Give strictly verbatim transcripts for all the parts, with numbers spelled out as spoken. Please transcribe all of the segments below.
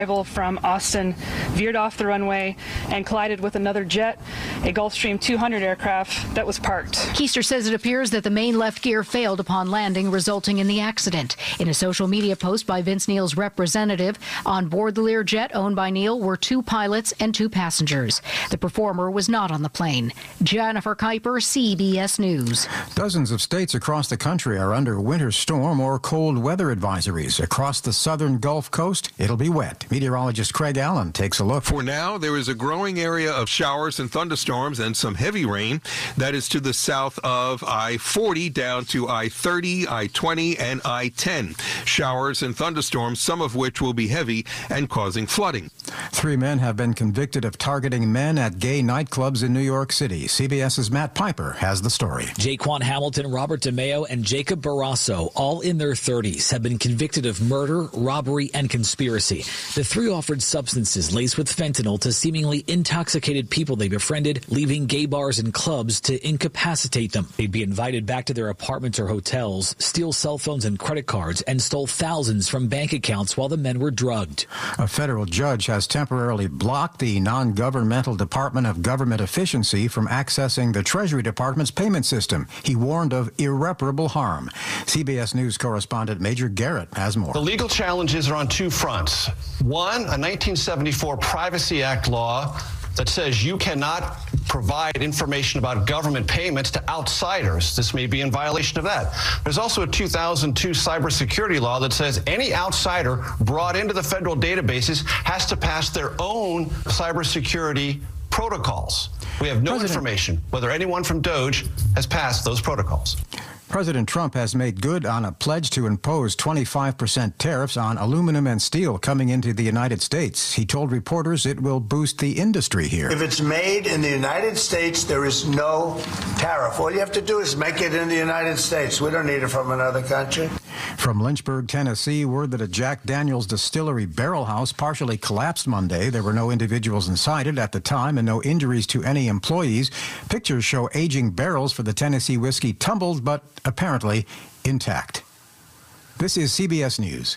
from Austin veered off the runway and collided with another jet, a Gulfstream two hundred aircraft that was parked. Keister says it appears that the main left gear failed upon landing, resulting in the accident. In a social media post by Vince Neil's representative, on board the Learjet owned by Neil were two pilots and two passengers. The performer was not on the plane. Jennifer Kuiper, C B S News. Dozens of states across the country are under winter storm or cold weather advisories. Across the southern Gulf Coast, it'll be wet. Meteorologist Craig Allen takes a look. For now, there is a growing area of showers and thunderstorms and some heavy rain. That is to the south of I forty down to I thirty, I twenty, and I ten. Showers and thunderstorms, some of which will be heavy and causing flooding. Three men have been convicted of targeting men at gay nightclubs in New York City. CBS's Matt Piper has the story. Jaquan Hamilton, Robert DeMeo, and Jacob Barrasso, all in their thirties, have been convicted of murder, robbery, and conspiracy. The three offered substances laced with fentanyl to seemingly intoxicated people they befriended, leaving gay bars and clubs to incapacitate them. They'd be invited back to their apartments or hotels, steal cell phones and credit cards, and stole thousands from bank accounts while the men were drugged. A federal judge has temporarily blocked the non-governmental Department of Government Efficiency from accessing the Treasury Department's payment system. He warned of irreparable harm. C B S News correspondent Major Garrett has more. The legal challenges are on two fronts. One, a nineteen seventy-four Privacy Act law that says you cannot provide information about government payments to outsiders. This may be in violation of that. There's also a two thousand two cybersecurity law that says any outsider brought into the federal databases has to pass their own cybersecurity protocols. We have no President- information whether anyone from DOJ has passed those protocols. President Trump has made good on a pledge to impose twenty-five percent tariffs on aluminum and steel coming into the United States. He told reporters it will boost the industry here. If it's made in the United States, there is no tariff. All you have to do is make it in the United States. We don't need it from another country. From Lynchburg, Tennessee, word that a Jack Daniel's distillery barrel house partially collapsed Monday. There were no individuals inside it at the time and no injuries to any employees. Pictures show aging barrels for the Tennessee whiskey tumbled, but apparently intact. This is C B S News.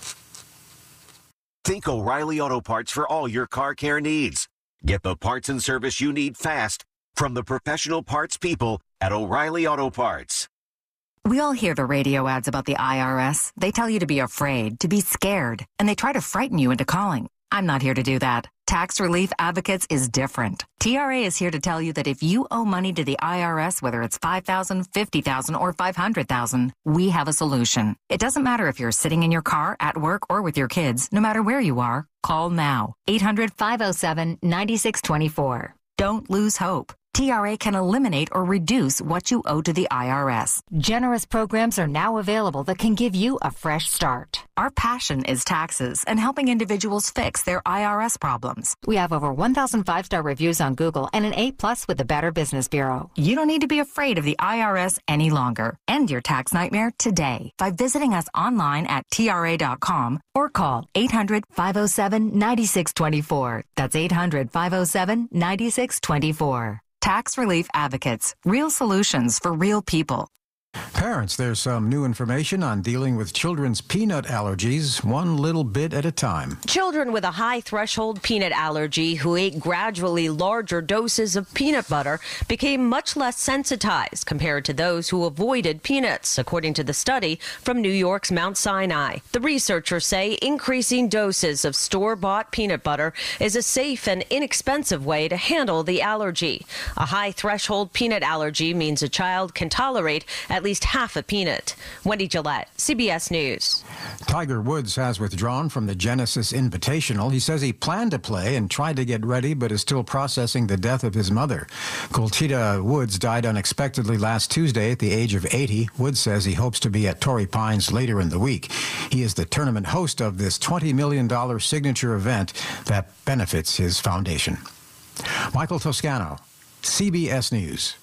Think O'Reilly Auto Parts for all your car care needs. Get the parts and service you need fast from the professional parts people at O'Reilly Auto Parts. We all hear the radio ads about the I R S. They tell you to be afraid, to be scared, and they try to frighten you into calling. I'm not here to do that. Tax Relief Advocates is different. T R A is here to tell you that if you owe money to the I R S, whether it's five thousand dollars, fifty thousand dollars, or five hundred thousand dollars, we have a solution. It doesn't matter if you're sitting in your car, at work, or with your kids. No matter where you are, call now. eight hundred, five oh seven, nine six two four. Don't lose hope. T R A can eliminate or reduce what you owe to the I R S. Generous programs are now available that can give you a fresh start. Our passion is taxes and helping individuals fix their I R S problems. We have over one thousand five-star reviews on Google and an A plus with the Better Business Bureau. You don't need to be afraid of the I R S any longer. End your tax nightmare today by visiting us online at T R A dot com or call eight hundred, five oh seven, nine six two four. That's eight hundred, five oh seven, nine six two four. Tax Relief Advocates. Real solutions for real people. Parents, there's some new information on dealing with children's peanut allergies, one little bit at a time. Children with a high threshold peanut allergy who ate gradually larger doses of peanut butter became much less sensitized compared to those who avoided peanuts, according to the study from New York's Mount Sinai. The researchers say increasing doses of store-bought peanut butter is a safe and inexpensive way to handle the allergy. A high threshold peanut allergy means a child can tolerate at least half a peanut. Wendy Gillette, C B S News. Tiger Woods has withdrawn from the Genesis Invitational. He says he planned to play and tried to get ready, but is still processing the death of his mother. Colchita Woods died unexpectedly last Tuesday at the age of eighty. Woods says he hopes to be at Torrey Pines later in the week. He is the tournament host of this twenty million dollars signature event that benefits his foundation. Michael Toscano, C B S News.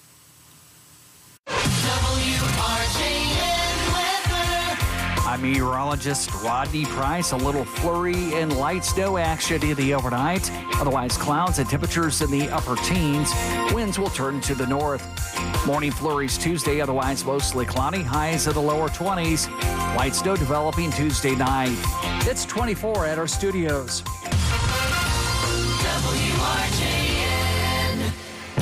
I'm meteorologist Rodney Price. A little flurry and light snow action in the overnight. Otherwise, clouds and temperatures in the upper teens. Winds will turn to the north. Morning flurries Tuesday, otherwise mostly cloudy. Highs in the lower twenties. Light snow developing Tuesday night. It's twenty-four at our studios. W R J N.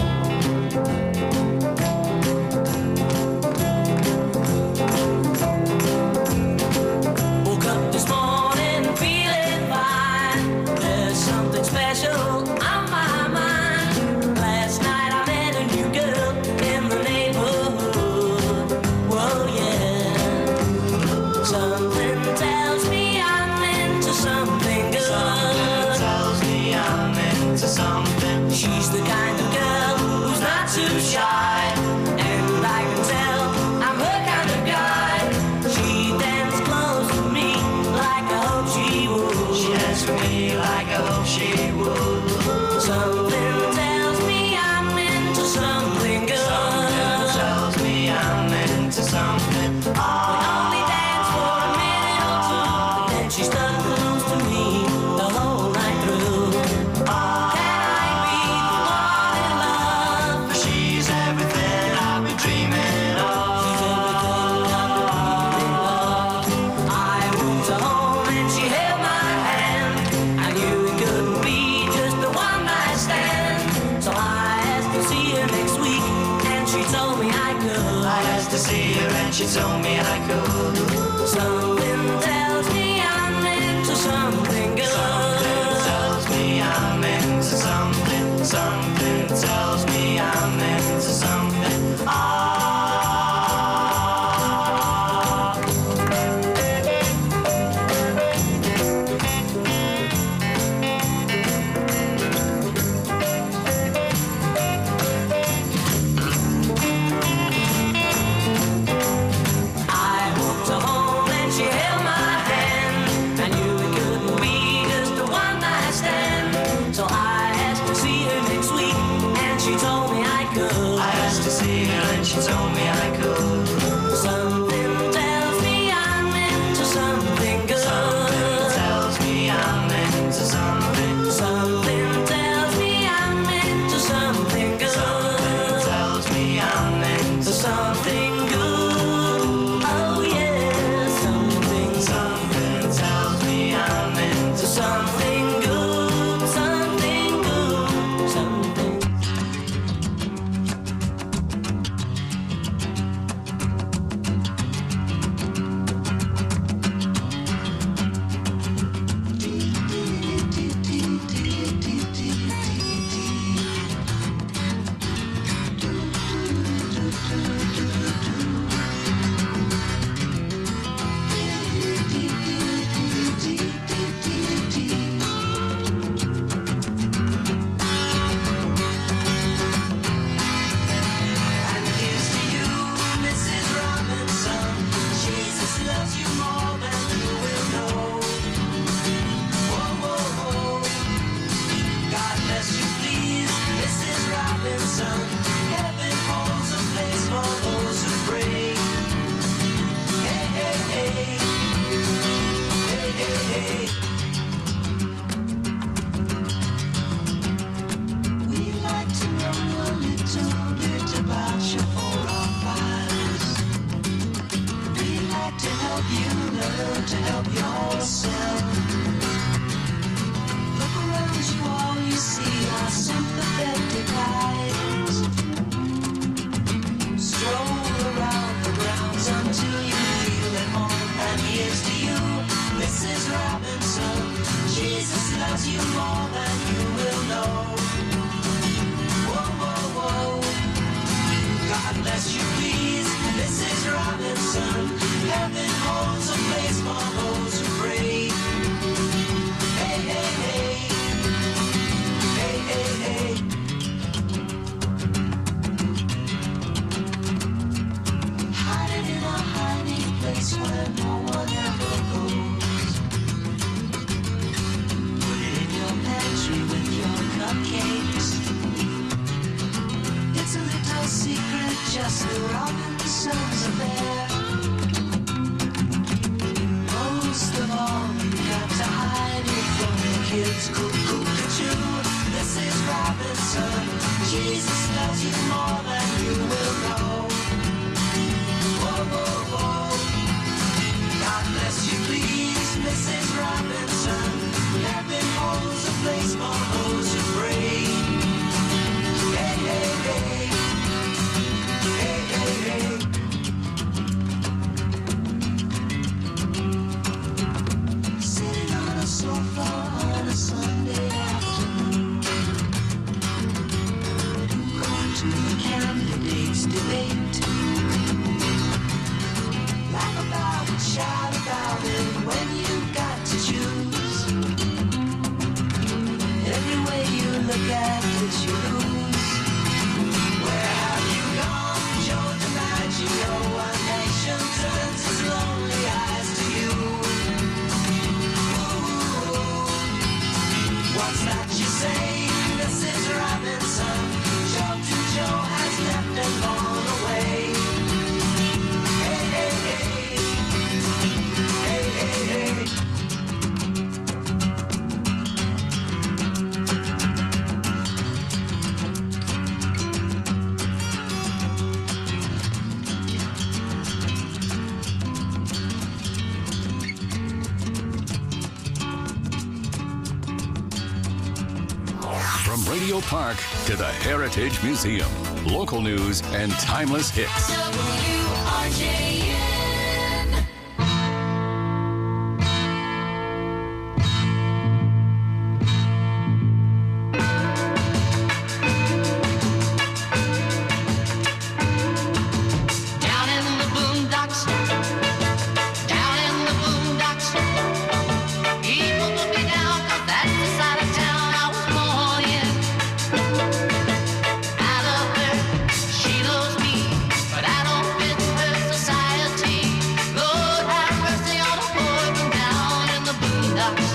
Woke up this morning feeling fine. There's something special on my mind. Last night I met a new girl in the neighborhood. Whoa, yeah. Something tells me I'm into something good. Something tells me I'm into something. She's the kind of girl who's not too shy, and I can tell I'm her kind of guy. She dances close to me like I hope she would. She dances with me like I hope she would. Something tells me I'm into something good. Something tells me I'm into something. We only dance for a minute or two, and then she stuck close to me the whole night through. Can I be the one in love? For she's everything I've been dreaming of. She's everything I've been dreaming of. I went to home and she held my hand. I knew it couldn't be just a one night stand. So I asked to see her next week, and she told me I could. I asked to see her and she told me I could. Something tells me I'm into something good. Something tells me I'm into something. Something tells me I'm into something. Ah. I walked her home and she held my hand. I knew it couldn't be just a one night stand. So I asked to see her next week, and she told me I could. I asked to see her and she told me I could. Something tells me I'm into something good. Something tells me I'm into something. Something tells me I'm into something good. Something tells me I'm into something good. Oh yeah, something. Something tells me I'm into something good. Something good. Something. And here's to you, Missus Robinson. Jesus loves you more than you will know. Whoa, whoa, whoa. God bless you, please, Missus Robinson. Heaven holds a place for those who pray. Hey, hey, hey. Hey, hey, hey. We'd like to know a little bit about your profiles. We'd like to help you learn to help yourself. Look around you, all you see are sympathetic eyes. Stroll around the grounds until you feel at home. And here's to you, Missus Robinson. Jesus loves you more than you will know. Whoa, whoa, whoa. God bless you, please, Missus Robinson. Heaven holds a place for those who pray. Hey, hey, hey. Hey, hey, hey. Hide it in a hiding place where no one ever goes. Put it in your pantry with your cupcakes. It's a little secret, just the Robinsons affair. Most of all, you got to hide it from the kids. Cuckoo, cuckoo, Missus Robinson. Jesus loves you more than you will know. Whoa, whoa, whoa. God bless you, please, Missus Robinson. place for those who pray. Hey, hey, hey. Hey, hey, hey. Sitting on a sofa on a Sunday afternoon, going to the candidates' debate. Laugh about it, shout about it when you've got to choose. Every way you look at it, you lose. Where have you gone, Joe DiMaggio? Our nation turns its lonely eyes to you. Ooh, what's that you say? This is Robinson. Joe to Joe has left and gone away. Hey, hey, hey. Hey, hey, hey. From Radio Park to the Heritage Museum, local news and timeless hits. W R J N. Down in the boondocks, down in the boondocks, people put me down 'cause that's the side of town I was born in. I love her, she loves me, but I don't fit her society. Lord have mercy on a boy from down in the boondocks.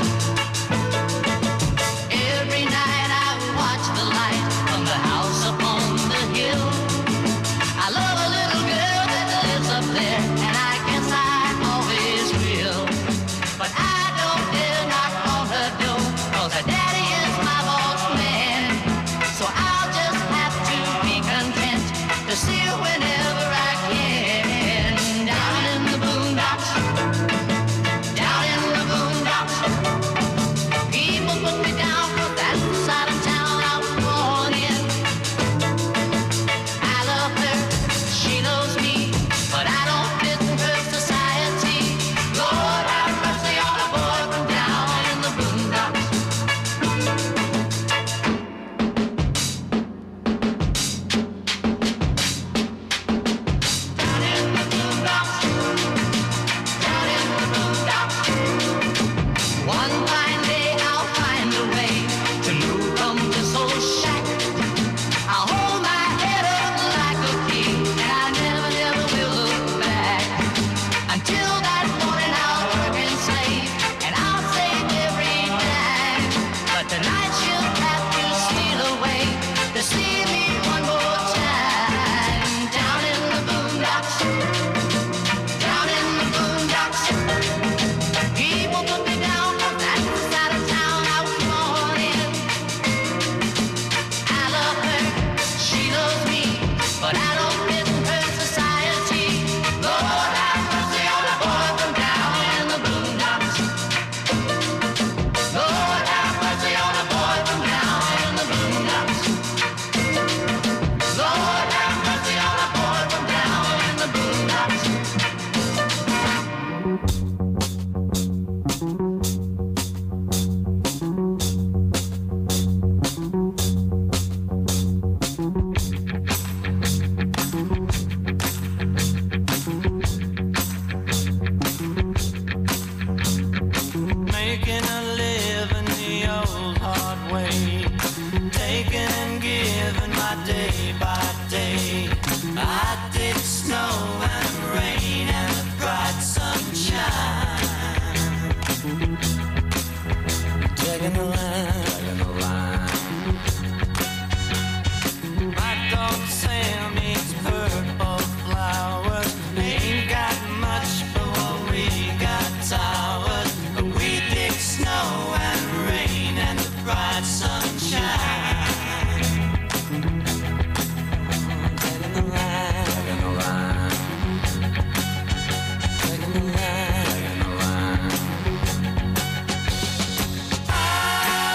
Every night I watch the light from the house upon the hill. I love a little girl that lives up there, and I guess I always will. But I don't dare knock on her door, 'cause her daddy is my boss man. So I'll just have to be content to see her whenever I can. Down in the boondocks, down in the boondocks, people put me down 'cause that's the side of town I was born in. I love her, she loves me, but I don't fit her society. Lord have mercy on a boy from down in the boondocks. Down in the boondocks, down in the boondocks. One fine day I'll find a way to move from this old shack. I'll hold my head up like a king, and I never, never will look back. Until that morning I'll work and slave, and I'll save every dime. But tonight she'll have to steal away to see me one more time. Down in the boondocks, down in the boondocks, people put me down 'cause that's the side of town I was born in. I love her, she loves me, but I don't fit her society. Lord have mercy on a boy from down in the boondocks. Lord have mercy on a boy from down in the boondocks. Lord have mercy on a boy from down in the boondocks. Making a living the old hard way, taking and giving my day by day. I did snow and rain and the bright sunshine. Taking the line, taking the line. My dog Sam eats purple flowers. Ain't got much, but what we got towers. But we dig snow and rain and the bright sunshine. Taking the line, taking the line. Taking the line, taking the line. I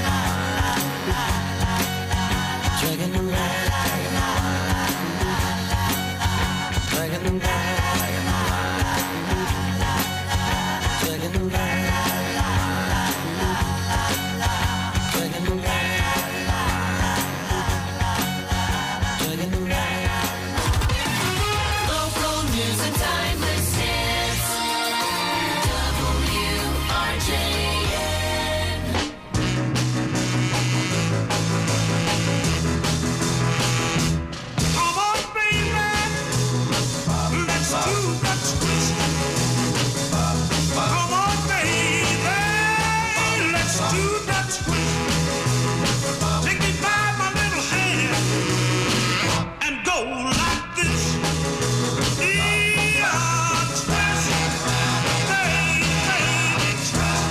Dragging them down. Dragging them down. Dragging them down. Dragging them down. Dragging them down. Local news and timeless hits. W R J N. Come on, baby. Let's do the twist. Come on, baby. Let's do the twist. Take me by my little hand and go like this. Yeah, twist. Baby, baby, twist.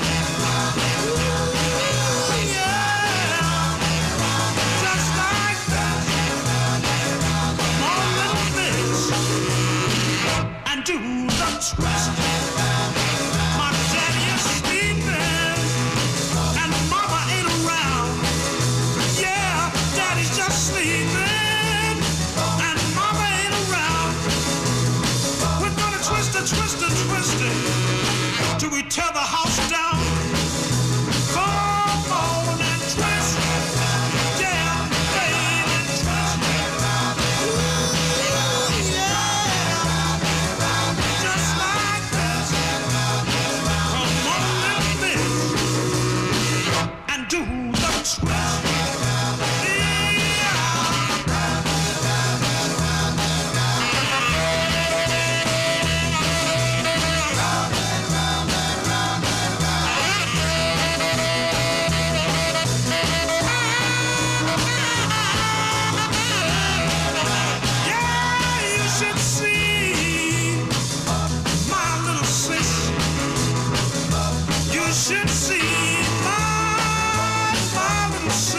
Ooh, yeah. Just like that. Come on, little miss, and do the twist. My daddy is sleeping, and mama ain't around. Yeah, daddy's just sleeping, and mama ain't around. We're gonna twist it, twist it, twist it, till we tear the house down. Come on and twist, yeah, baby, twist. Ooh, yeah, just like that. Come on, little miss, and do the twist. Yeah, you should see my little sis. You should see my, my little sis.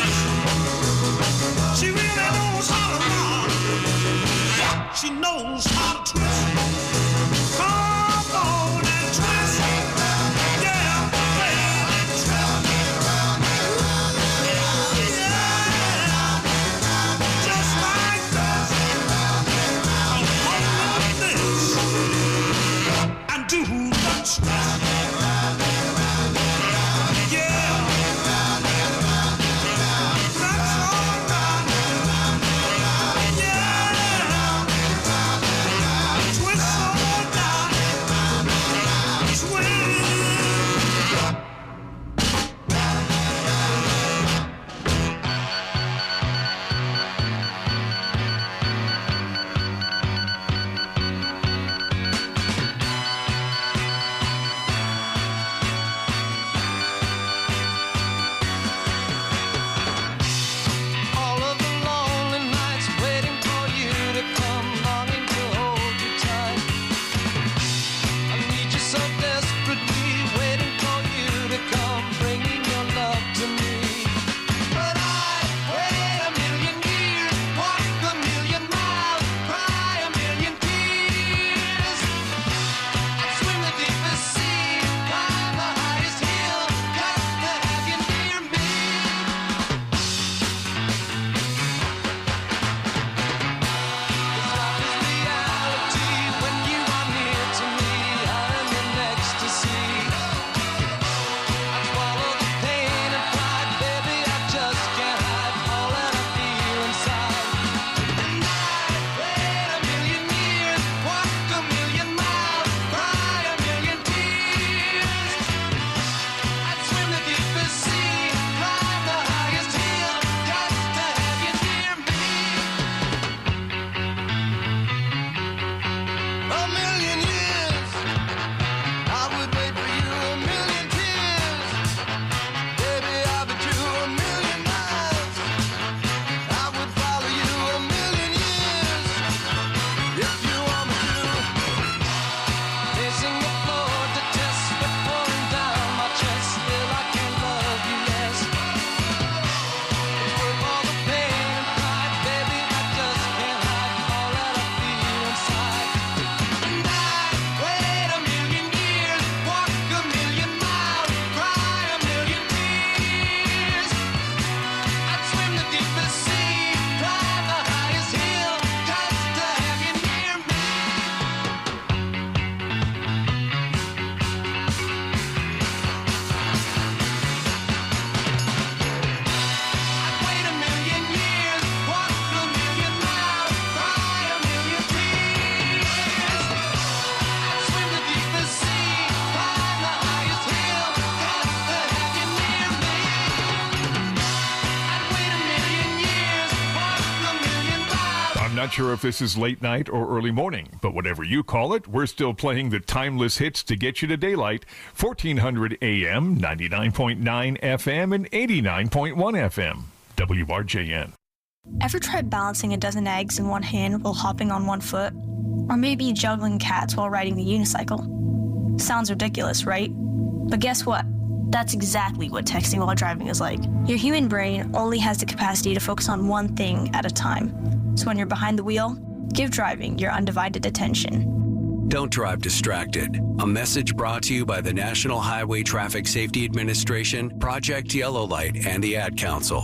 not sure if this is late night or early morning, but whatever you call it, we're still playing the timeless hits to get you to daylight. fourteen hundred A M, ninety-nine point nine F M, and eighty-nine point one F M. W R J N. Ever tried balancing a dozen eggs in one hand while hopping on one foot? Or maybe juggling cats while riding the unicycle? Sounds ridiculous, right? But guess what? That's exactly what texting while driving is like. Your human brain only has the capacity to focus on one thing at a time. So when you're behind the wheel, give driving your undivided attention. Don't drive distracted. A message brought to you by the National Highway Traffic Safety Administration, Project Yellow Light, and the Ad Council.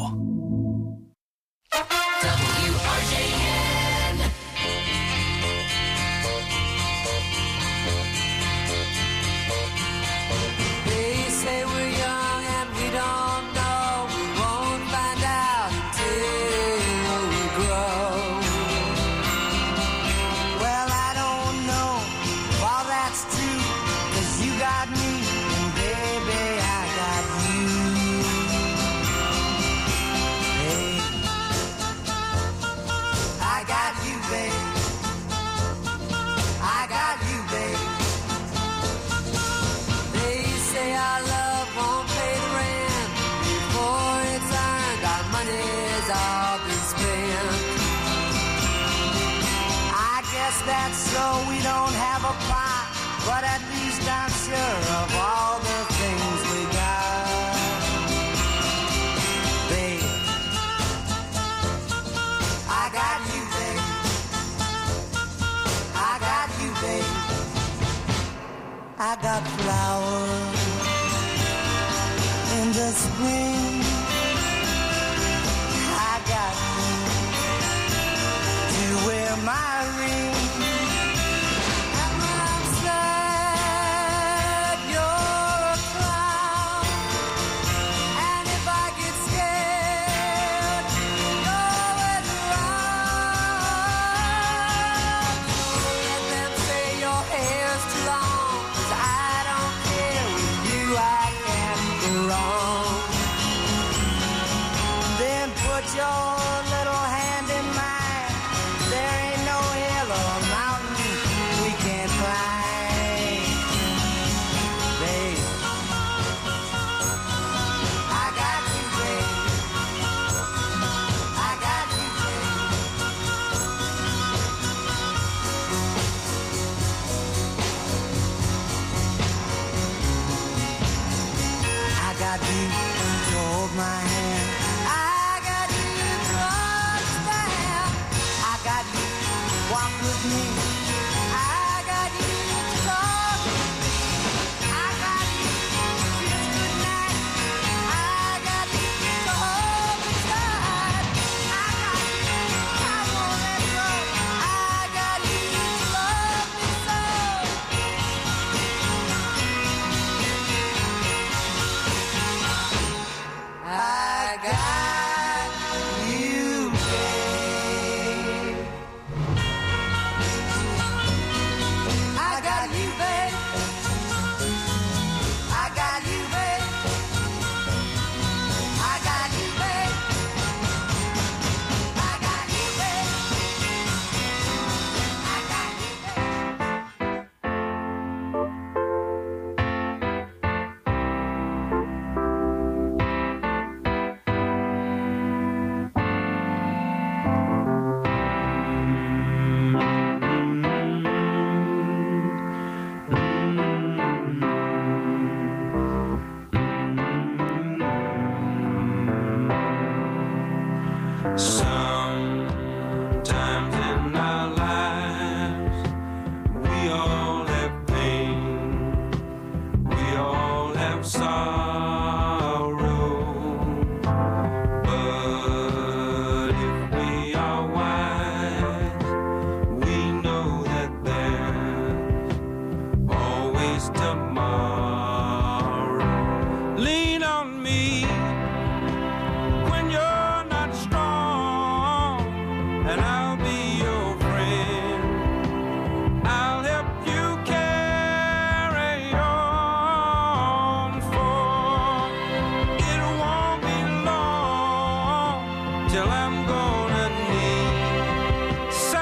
W R J N. They say we're young and we don't know. We won't find out until we grow. Well, I don't know if all that's true, 'cause you got me, and baby, I got you. Hey, I got you, babe. I got you, babe. They say our love won't pay the rent before it's earned. Our money's all been spent. I guess that's so we don't have a plot, but at least I'm sure of all the things we got. Babe, I got you, babe. I got you, babe. I got flowers in the spring. I got you to wear my ring. And when I'm sad, you're a clown. And if I get scared, you're always around. So let them say your hair's too long, 'cause I don't care. With you I can't go wrong. Then put your little hand in mine. There ain't no hill or mountain we can't climb. Babe, I got you, babe. I got you, babe. I got you to hold my hand. I got you to understand. I got you to walk with me. I got you to talk. I got you to kiss goodnight. I got you to hold me tight. I got you, I won't let go. I got you to love me so. I got you, babe. I got you, babe. I got you, babe. I got you, babe. I got you, babe. I got you, babe. Sometimes in our lives, we all have pain, we all have sorrow. But if we are wise, we know that there's always tomorrow. Lean on me when you're not strong, and I'll be your friend. I'll help you carry on, for it won't be long till I'm gonna need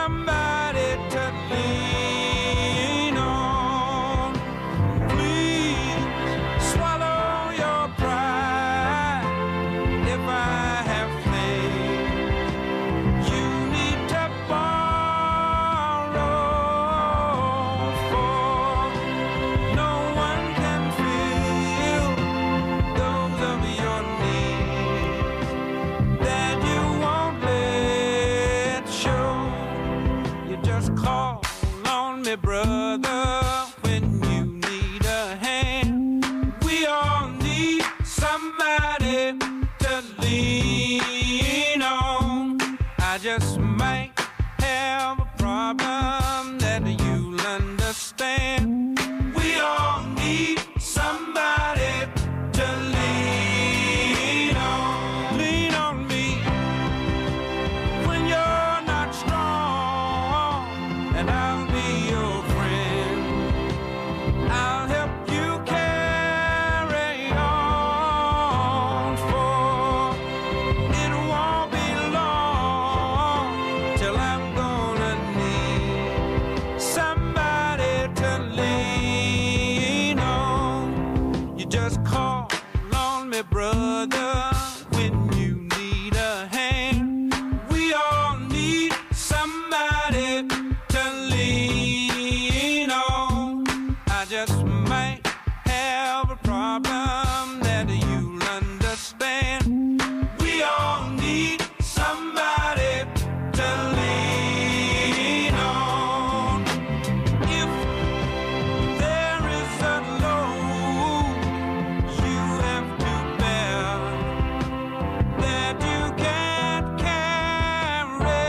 just might have a problem that you'll understand. We all need somebody to lean on. Lean on me when you're not strong, and I'll be your friend. I'll help you carry on, for it won't be long till I'm gonna need somebody to lean on. You just call on me, brother, when you need a hand. We all need somebody to lean on. I just might have a problem that you'll understand. We all need somebody to lean on. If there is a load you have to bear that you can't carry,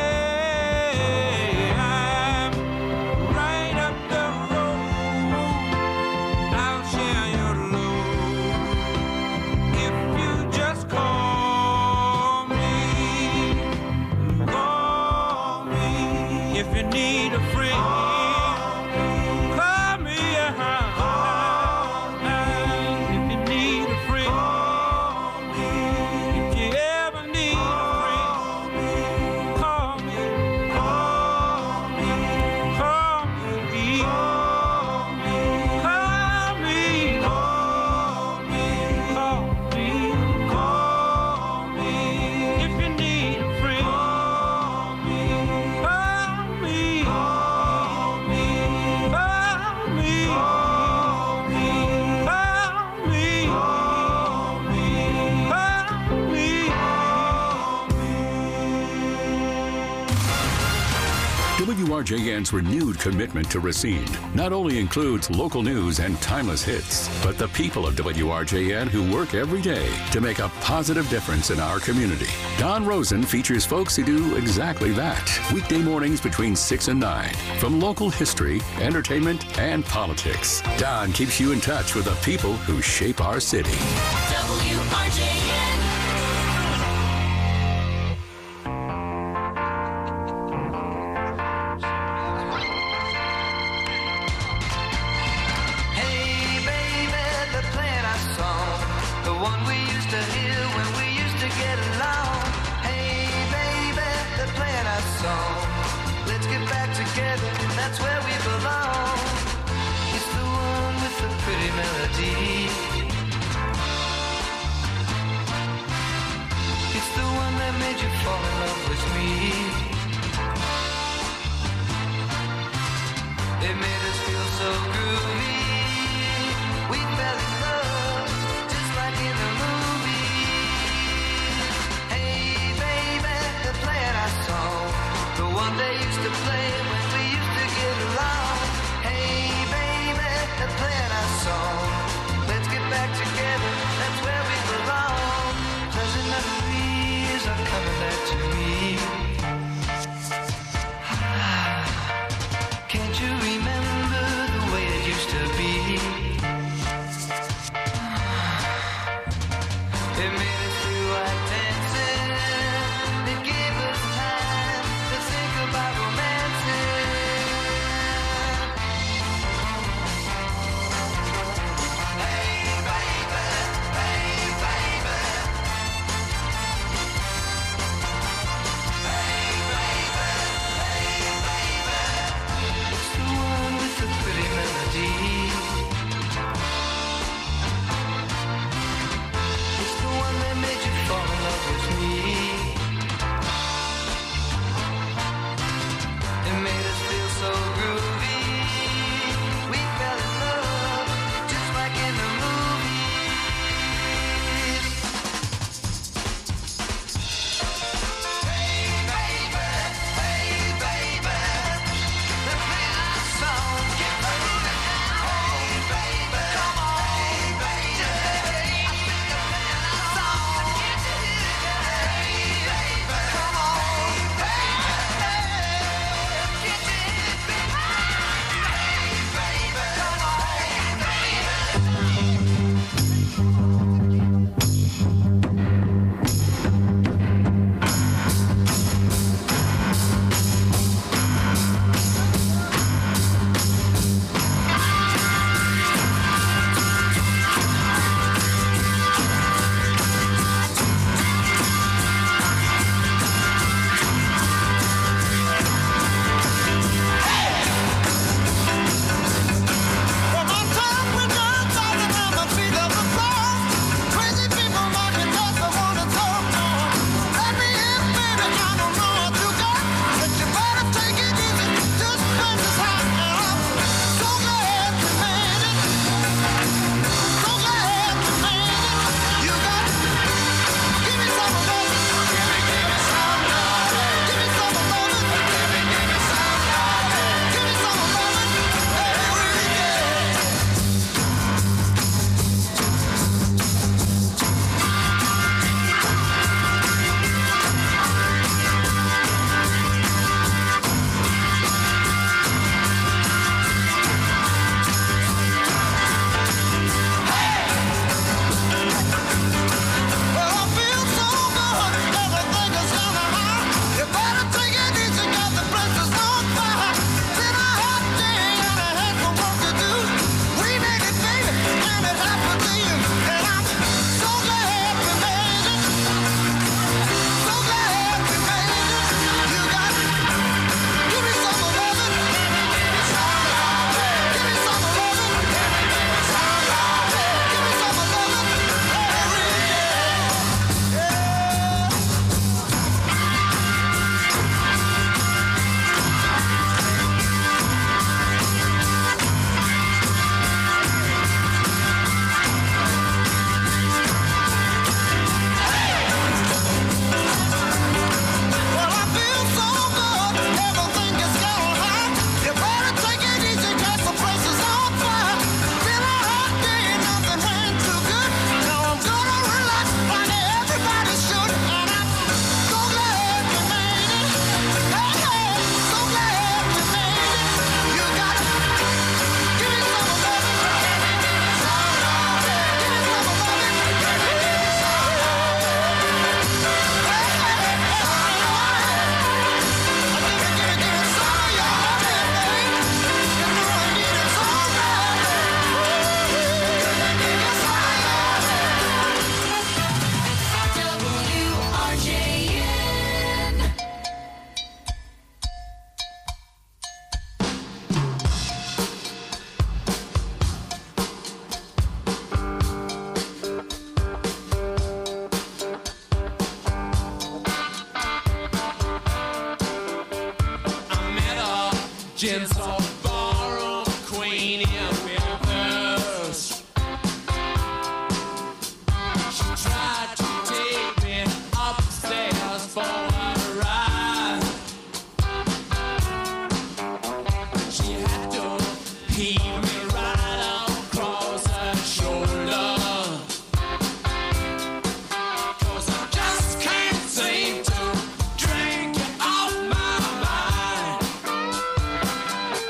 I'm right up the road. I'll share your load if you just call me. Call me if you need a friend. Call me if you need a friend. If you ever need a friend, call me. Call me. Call me. Call me. Call me. Call me. Call me. If you need a friend, call me. Call me. Call me. Call me. Call me. Call me. Call me. W R J N's renewed commitment to Racine not only includes local news and timeless hits, but the people of W R J N who work every day to make a positive difference in our community. Don Rosen features folks who do exactly that. Weekday mornings between six and nine. From local history, entertainment, and politics, Don keeps you in touch with the people who shape our city. W R J N. Hey, baby, the plan I saw, the one we used to hear when we used to get along. Hey, baby, the plan I saw, let's get back together, that's where we belong. It's the one with the pretty melody. It's the one that made you fall in love with me. It made us feel so groovy. We fell in love, just like in a movie. Hey, baby, the plan I saw, the one they used to play when we used to get along. Hey, baby, the plan I saw, let's get back together, that's where we belong. Pleasant memories are coming back to me. Can't you remember the way it used to be? It made us feel like dancing. It gave us time to think about romancing. Gentle ballroom queen in Memphis. She tried to take me upstairs for a ride. She had to heave me right across her shoulder. 'Cause I just can't seem to drink you off my mind.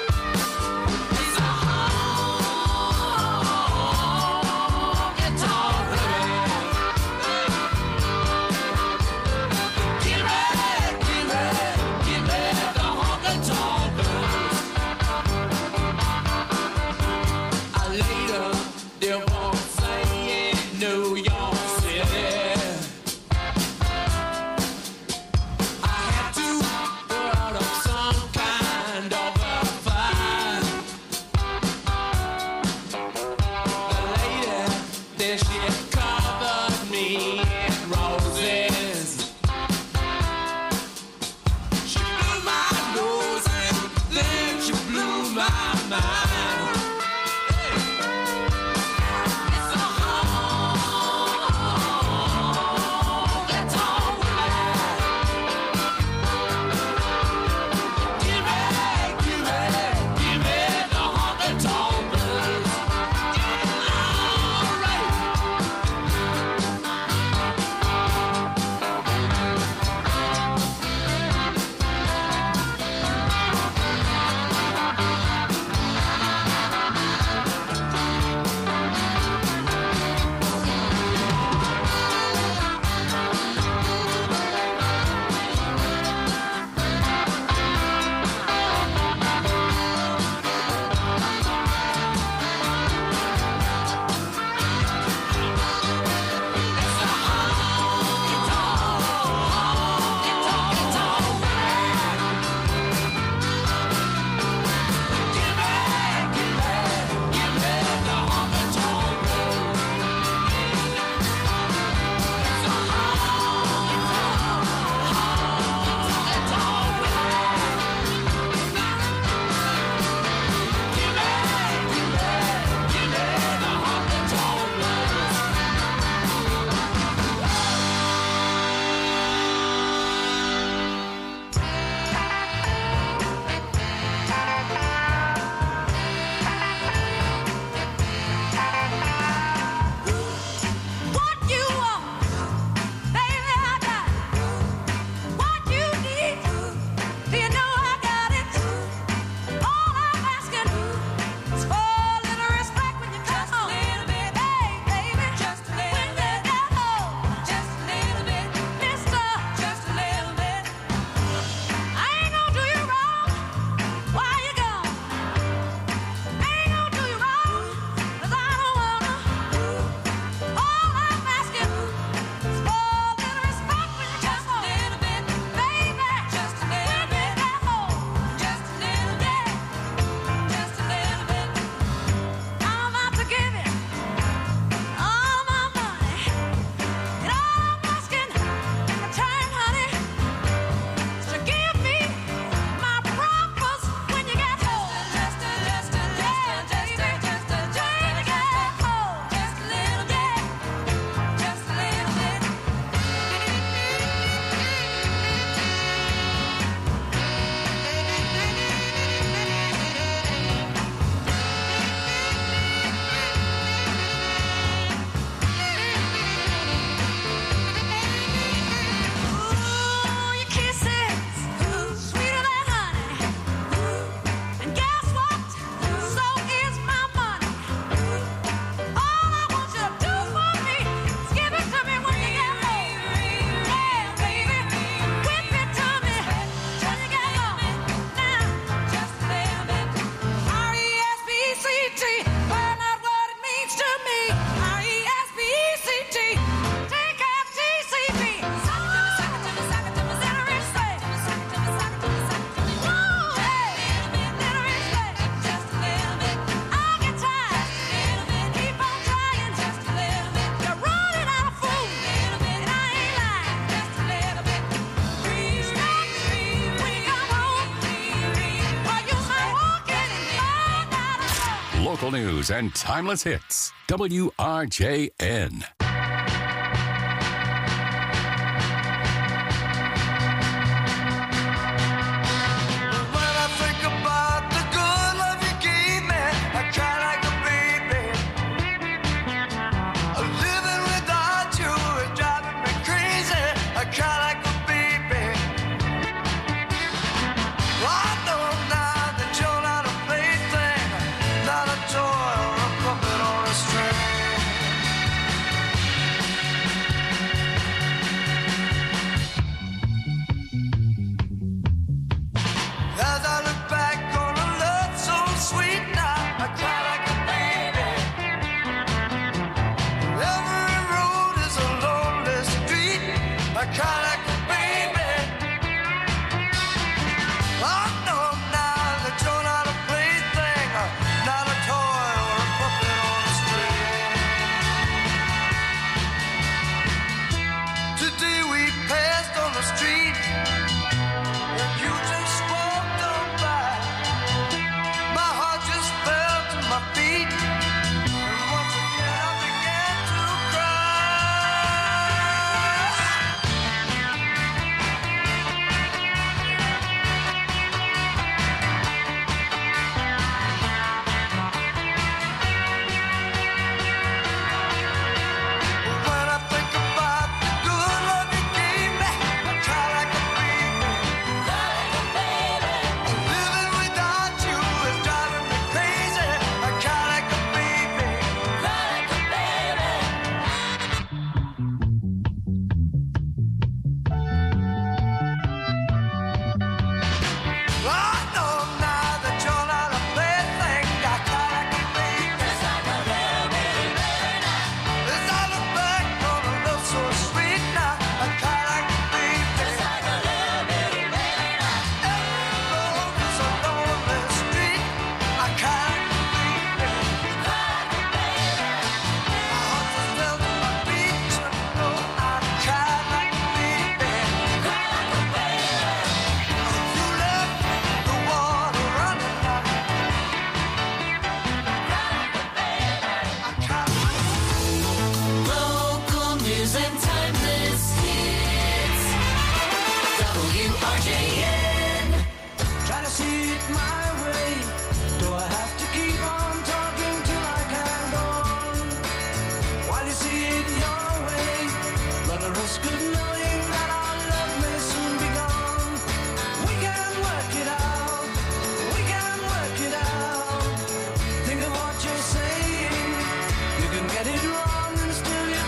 local news and timeless hits. W R J N.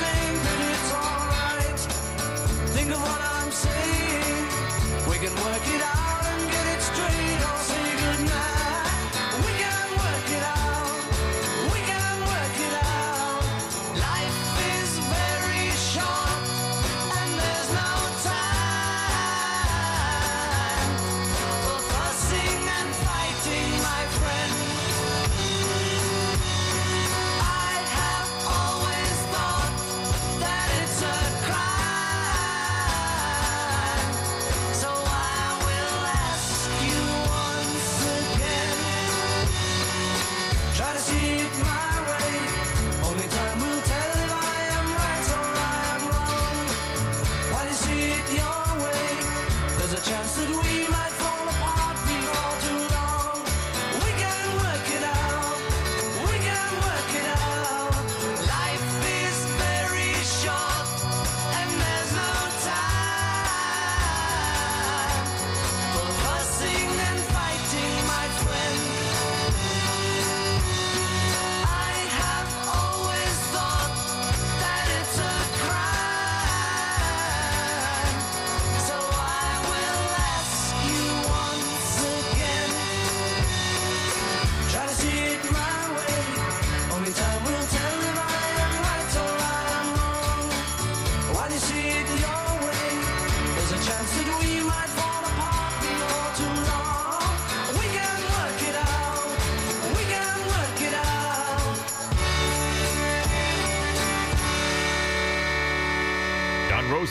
Think of what I'm saying. We can work it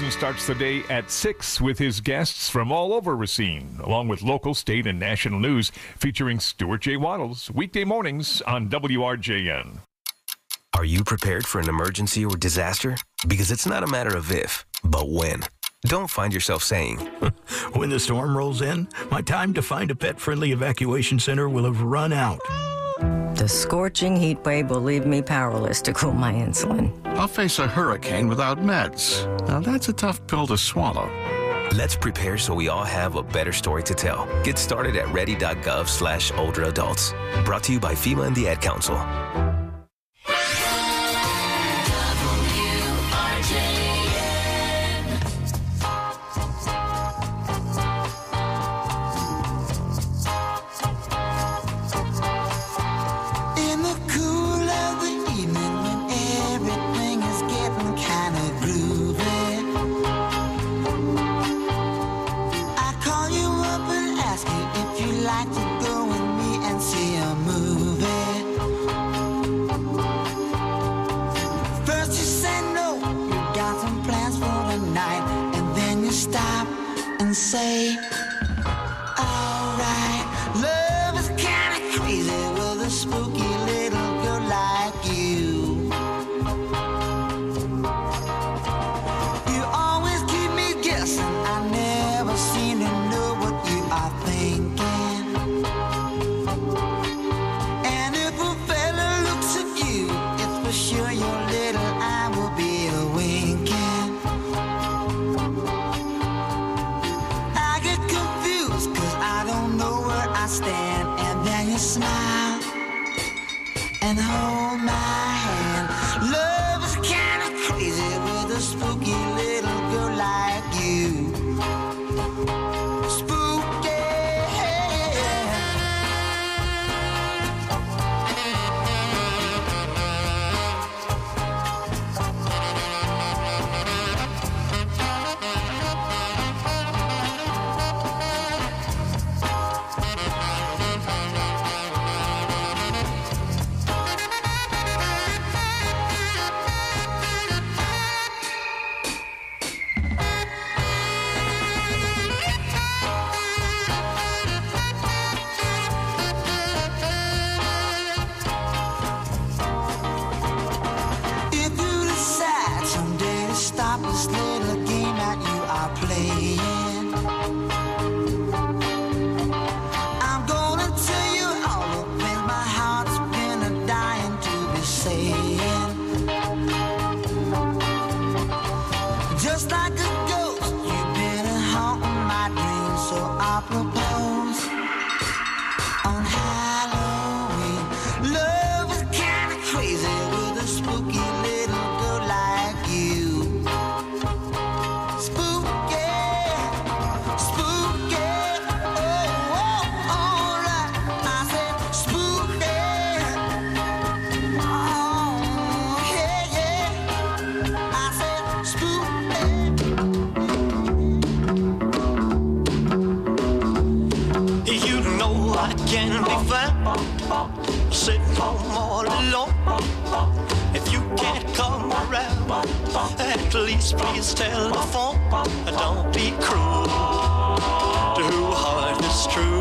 Carson starts the day at six with his guests from all over Racine, along with local, state, and national news featuring Stuart J. Waddles, weekday mornings on W R J N. Are you prepared for an emergency or disaster? Because it's not a matter of if, but when. Don't find yourself saying, when the storm rolls in, my time to find a pet-friendly evacuation center will have run out. The scorching heat wave will leave me powerless to cool my insulin. I'll face a hurricane without meds. Now that's a tough pill to swallow. Let's prepare so we all have a better story to tell. Get started at ready.gov slash older adults. Brought to you by FEMA and the Ad Council. Say, alright, love is kinda crazy with a spooky little girl like you. You always keep me guessing, I never seem to know what you are thinking. And if a fella looks at you, it's for sure your little eye will be a winking. Stand and then you smile and hold my hand. Love is kind of crazy with a spooky little girl like you. Spooky. Please tell the phone, don't be cruel to who heart is true.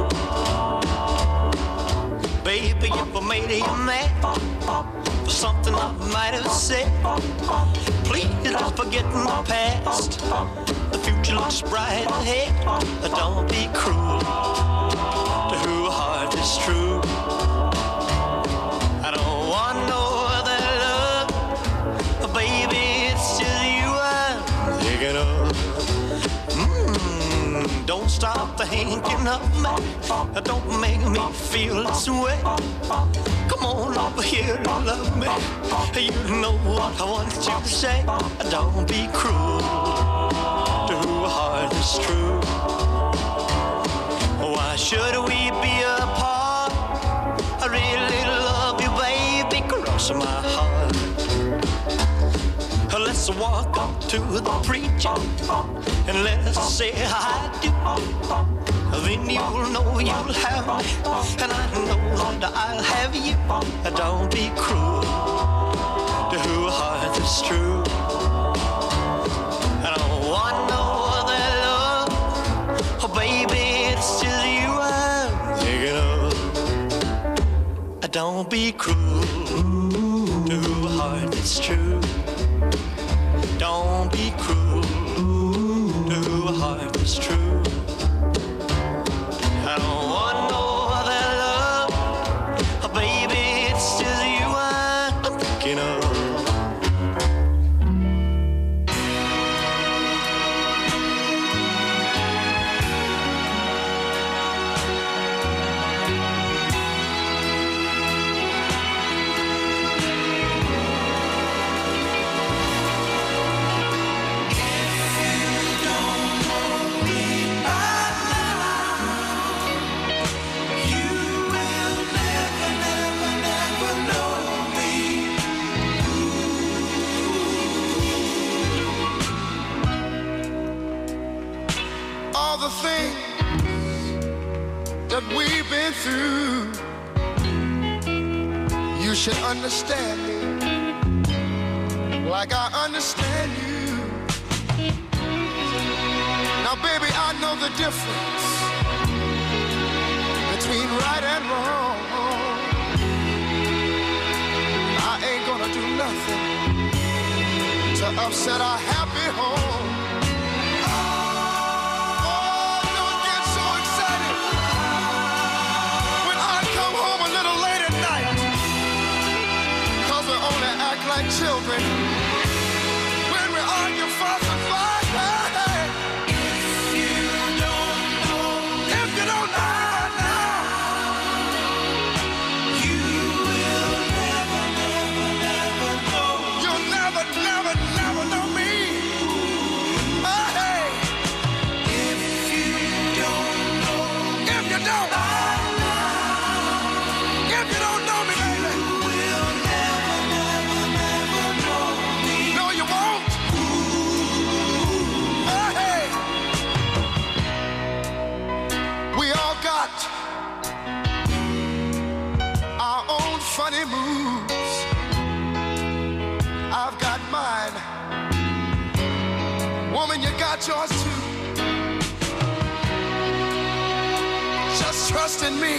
Baby, if I made you mad for something I might have said, please don't forget the past. The future looks bright ahead. Don't be cruel to who heart is true. I don't want no other love, baby, it's just you I'm thinking of. Mm, don't stop thinking of me. Don't make me feel this way. Come on over here and love me. You know what I want you to say. Don't be cruel to who heart is true. Why should we be apart? I really love you, baby, cross my heart. Let's walk up to the preacher and let's say I do. Then you'll know you'll have me, and I know that I'll have you. Don't be cruel to who heart is true. I don't want Don't be cruel to a heart that's true. Don't be cruel to a heart that's true. I don't want no other love, oh, baby, it's just you I'm thinking of. All the things that we've been through, you should understand me like I understand you. Now, baby, I know the difference between right and wrong. I ain't gonna do nothing to upset our happy home. Like children, when we argue, fuss and fight. Hey, if you don't know, if you don't know now, you will never, never, never know. You'll never, never, never know me. Hey, if you don't know, if you don't, if you don't know me, baby. Funny moves, I've got mine. Woman, you got yours too. Just trust in me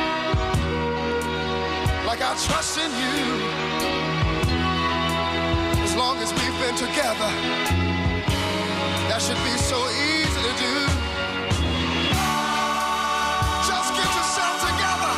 like I trust in you. As long as we've been together, that should be so easy to do. Just get yourself together.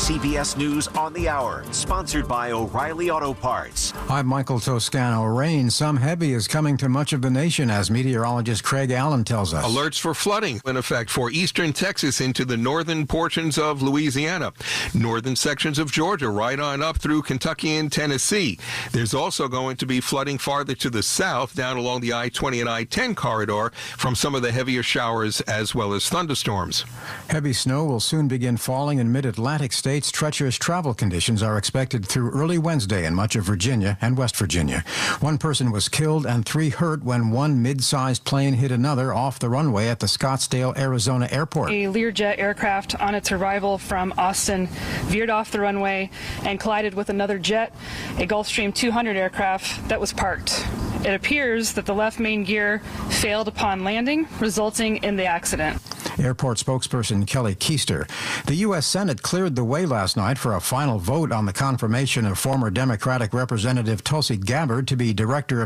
C B S News on the Hour, sponsored by O'Reilly Auto Parts. I'm Michael Toscano. Rain, some heavy, is coming to much of the nation, as meteorologist Craig Allen tells us. Alerts for flooding in effect for eastern Texas into the northern portions of Louisiana, northern sections of Georgia, right on up through Kentucky and Tennessee. There's also going to be flooding farther to the south, down along the I twenty and I ten corridor, from some of the heavier showers as well as thunderstorms. Heavy snow will soon begin falling in mid-Atlantic states. Treacherous travel conditions are expected through early Wednesday in much of Virginia and West Virginia. One person was killed and three hurt when one mid-sized plane hit another off the runway at the Scottsdale, Arizona airport. A Learjet aircraft on its arrival from Austin veered off the runway and collided with another jet, a Gulfstream two hundred aircraft that was parked. It appears that the left main gear failed upon landing, resulting in the accident. Airport spokesperson Kelly Keister. The U S Senate cleared the way last night for a final vote on the confirmation of former Democratic Representative Tulsi Gabbard to be Director of